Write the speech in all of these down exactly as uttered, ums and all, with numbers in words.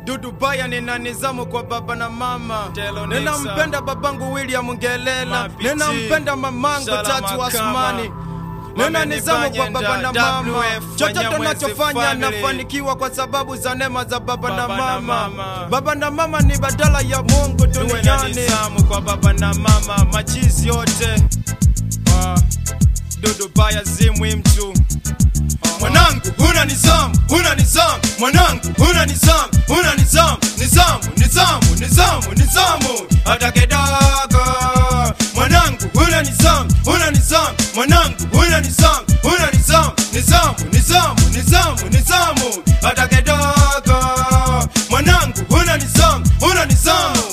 Dudu Baya nina nizamu kwa baba na mama. Nina mpenda babangu William Ngelela. Nina mpenda mamangu Tatu Asmani. Nina nizamu kwa baba na mama. Chochote nachofanya nafanikiwa kwa sababu za neema za baba na mama. Baba na mama ni badala ya Mungu duniani. Nina nizamu kwa baba na mama. Machizi yote Dudu Baya zimwi mtu. Mwanangu huna nizamu, huna nizamu. Mwanangu huna nizamu, huna nizamu. Nizamu, nizamu, nizamu, nizamu hata kidogo. Mwanangu huna nizamu, huna nizamu. Mwanangu huna nizamu, huna nizamu. Nizamu, nizamu, nizamu, nizamu hata kidogo. Mwanangu huna nizamu, huna nizamu.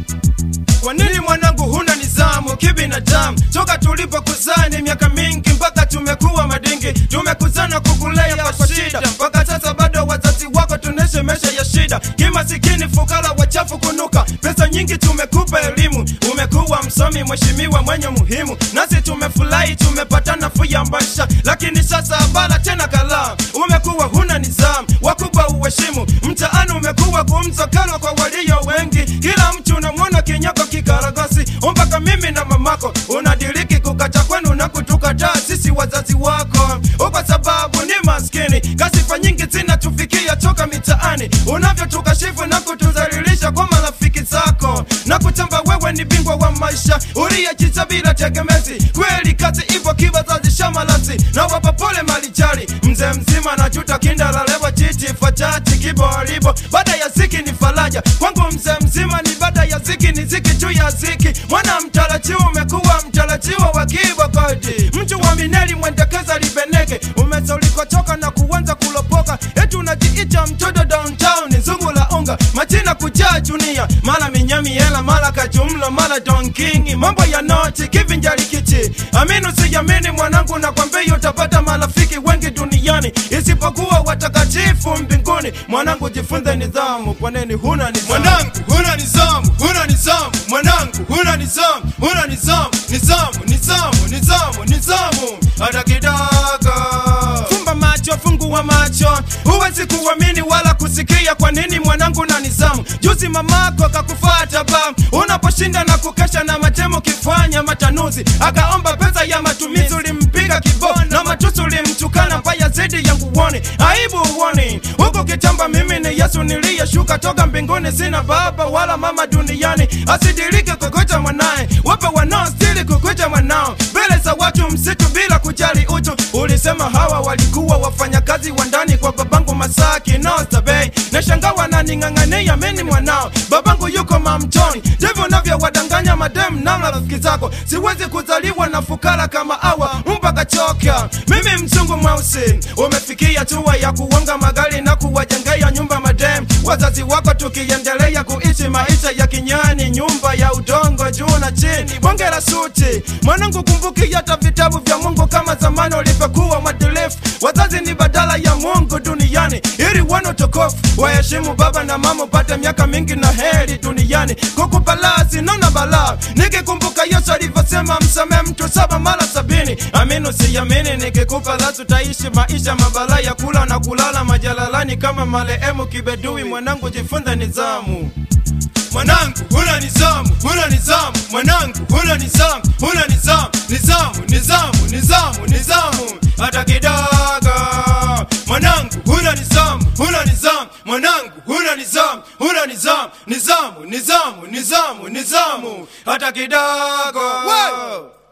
Kwa nini mwanangu huna nizamu kibinadamu? Toka tulipo kuzani miaka mingi mpaka tumekuwa madingi. Tumekuzana kukulea kwa shida, mpaka sasa bado wazazi wako tuneshe mesha ya shida. Kimasikini fukara wachafu kunuka, pesa nyingi tumekupa elimu. Umekuwa msomi mheshimiwa mwenye muhimu, nasi tumefurahi tumepata nafuu ya maisha. Lakini sasa bala tena kala, umekuwa huna nizamu, wakubwa uheshimu. Mtaani umekuwa kumzokano kwa walio wengi, kila mtu unamwona kinyako kikaragosi. Mpaka mimi na mamako unadiriki kukacha kwenu na kutukataa sisi wazazi wako. Kwa sababu ni maskini, kasifa nyingi zinatufikia toka mitaani. Unavyo tukashifu na kutuzalilisha kwa marafiki zako, na kutamba wewe ni bingwa wa maisha uliyejiza bila tegemezi. Kweli kazi ipo kibazazi shamalasi, na wapa pole malijari. Mzee mzima na juta kindala lewa jiti fachati kiboribo. Baada ya ziki ni faraja kwangu mzee mzima, ni baada ya ziki ni ziki juu ya ziki. Mwana mtarajiwa umekuwa mtarajiwa wa kibo kodi. Mtu wa mineli mwendekeza libeneke, umezolikotoka na kuanza kulopoka. Etu unajiita mtoto downtown, nzungu la unga majina kujaa dunia. Mala minyami hela, mala kajumlo, mala Don King. Mambo ya noti kivinjari kichi. Aminu siyamini mwanangu, na kwambia utapata marafiki wengi duniani isipokuwa watakatifu mbinguni. Mwanangu jifunze nizamu, kwa nini huna nizamu? Mwanangu huna nizamu, huna nizamu. Mwanangu huna nizamu, huna nizamu. Nizamu, nizamu, nizamu, nizamu hata kidogo. Fumba macho, fungua macho, huwezi kuamini wala kusikia. Kwa nini mwanangu na nizamu? Juzi mamako kakufuata ba, unaposhinda na kukesha na matemo kifanya matanuzi. Akaomba pesa ya matumizi, ulimpiga kibo na matusi ulimtukana mbaya zaidi yangu uone. Aibu uone, huko kitamba mimi ni Yesu niliyeshuka toka mbinguni. Sina baba wala mama duniani, asidirike kukuja mwanae. Wape wanaostili kukuja mwanao, mbele za watu msitu bila kujali utu. Ulisema hawa walikuwa wafanya kazi wa ndani kwa babangu Masaki Nosta Bay. Nashangawa na ning'ang'ania mimi mwanao, babangu yuko mamtoni. Ndivyo navyo wadanganya madem na rafiki zako. Siwezi kuzaliwa na fukara kama awa mpaka choka. Mimi mzungu mweusi, umefikia tuwa ya kuonga magari na kuwajengea nyumba madem. Wazazi wako tukiendelea kuishi maisha ya kinyani, nyumba ya udongo juu na chini. Bongera suti mwanangu, kumbuki hata vitabu vya Mungu kama zamani ulipokuwa mwadilifu. Wazazi ni badala ya Mungu duniani, ili wana utukufu. Waheshimu baba na mama, upate miaka mingi na heri duniani. Kukupala sinona bala, nikikumbuka Yesu alivyosema msame mtu saba mara sabini. Aminu siyamini, nikikupala tutaishi maisha mabala ya kula na kulala majalalani kama marehemu Kibedui. Mwanangu jifunze nizamu. Mwanangu huna nizamu, huna nizamu. Mwanangu huna nizamu, huna nizamu. Nizamu, nizamu, nizamu, nizamu hata kidogo. Mwanangu huna nizamu, huna nizamu. Mwanangu huna nizamu, huna nizamu. Nizamu, nizamu, nizamu, nizamu hata kidogo.